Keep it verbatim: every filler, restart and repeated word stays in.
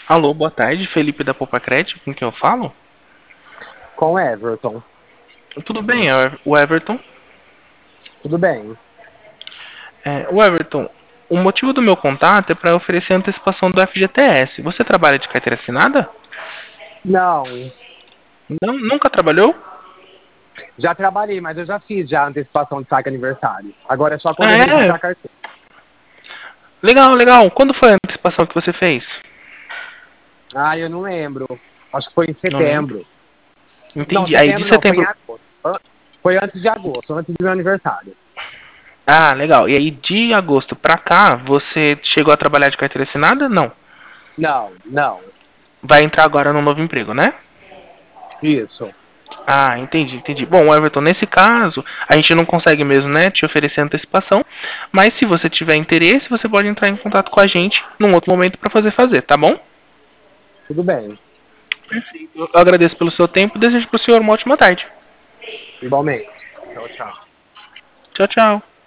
Alô, boa tarde, Felipe da Poupa Crédito, com quem eu falo? Com Everton. Tudo bem, é o Everton? Tudo bem? É, o Everton, o motivo do meu contato é para oferecer antecipação do F G T S. Você trabalha de carteira assinada? Não, Não, nunca trabalhou? já trabalhei, mas eu já fiz já a antecipação de saque aniversário. Agora é só quando Ah, eu registrar é? a carteira. Legal, legal. Quando foi a antecipação que você fez? Ah, eu não lembro. Acho que foi em Não lembro. setembro. Não, Entendi. Aí de setembro não, foi em setembro. agosto. An- Foi antes de agosto, antes do meu aniversário. Ah, legal. E aí de agosto pra cá, você chegou a trabalhar de carteira assinada? Não. Não, não. Vai entrar agora no novo emprego, né? Isso. Ah, entendi, entendi. Bom, Everton, nesse caso, a gente não consegue mesmo, né, te oferecer antecipação, mas se você tiver interesse, você pode entrar em contato com a gente num outro momento para fazer fazer, tá bom? Tudo bem. Eu agradeço pelo seu tempo e desejo para o senhor uma ótima tarde. Igualmente. Tchau, tchau. Tchau, tchau.